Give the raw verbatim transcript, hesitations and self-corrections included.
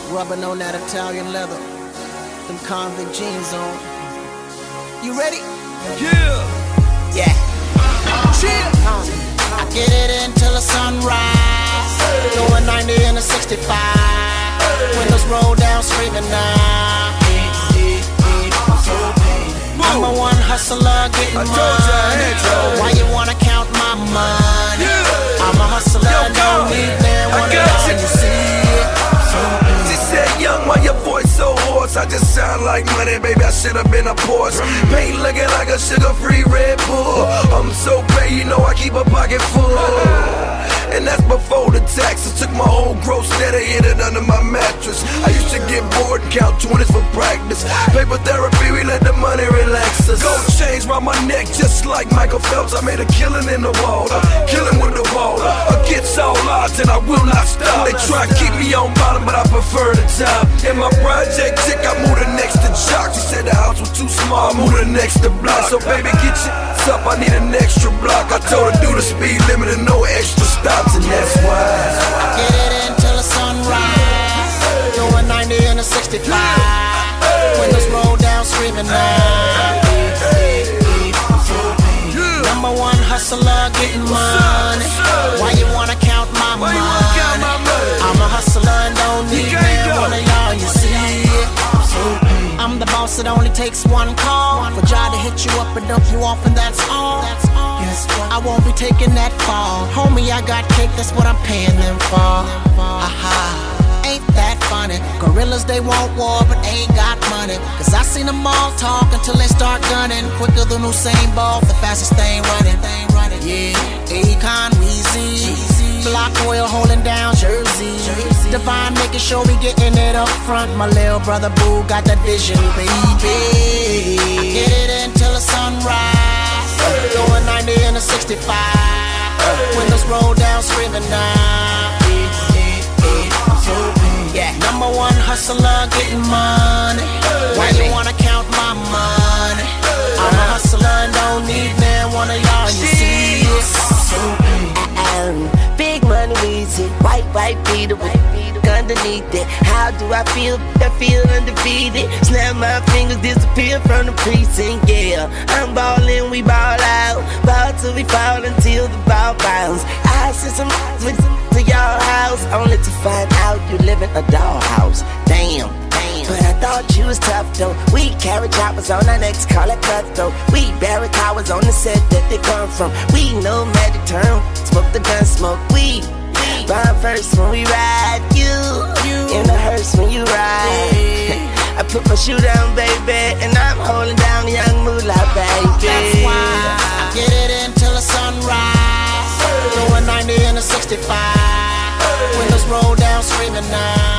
rubbing on that Italian leather, them convict jeans on. You ready? Yeah. Yeah. Chill. I get it until the sunrise. Doing ninety in a sixty-five. Windows roll down, screaming now. I'm a one hustler getting I told money. you I had you. Why you wanna count my money? Yeah. I'm a hustler, Yo, don't need man. I One got dollar, you. you see it. She said, young, why your voice so hoarse? I just sound like money, baby, I should've been a Porsche. Paint looking like a sugar-free Red Bull. I'm so paid, you know I keep a pocket full. And that's before the taxes. Took my whole gross net and hid it under my mattress. I used to get bored and count twenties for practice. Paper therapy, we let the money relax us. Gold chains round my neck just like Michael Phelps. I made a killing in the water, killing with the water. Against all odds and I will not stop. They try to keep me on bottom but I prefer the top. In my project chick, I moved her next to Jock. She said the house was too small, I moved her next to Block. So baby get your ass up, I need an extra block. I told her do the speed limit and no extra stops. And that's why I get it until the sunrise. Doing ninety in a sixty-five. Windows roll down, screaming now. Number one hustler getting money. Why you wanna count my money? I'm a hustler and don't need man. One of y'all, you see it. I'm the boss, it only takes one call for Jah to hit you up and dump you off, and that's all. I won't be taking that fall. Homie, I got cake, that's what I'm paying them for. Haha, ain't that funny? Gorillas, they want war, but ain't got money. Cause I seen them all talk until they start gunning. Quicker than Usain Bolt, the fastest thing running. Yeah, Akon, Weezy, Block Oil holding down Jersey. Divine making sure we getting it up front. My little brother Boo got that vision, baby. I get it until the sunrise. Going ninety in a sixty-five. Windows roll down, screaming now. Yeah, number one hustler getting money. Why you wanna count my money? I'm a hustler and don't need man. One of y'all, you see it. Big money, Weezy, white, white beater with underneath it. How do I feel? I feel undefeated. Snap my fingers, disappear from the precinct. Yeah, I'm ballin', we ball out. Ball till we fall until the ball bounce. I sent some with to your house, only to find out you live in a dollhouse. Damn. But I thought you was tough though. We carry choppers on our necks, call it cutthroat. We bury towers on the set that they come from. We know magic term, smoke the gun, smoke weed. Bomb first when we ride, you, in the hearse when you ride. I put my shoe down, baby, and I'm holding down the young moolah, baby. That's why I get it until the sunrise. Doing ninety in a sixty-five. Windows roll down, screaming now.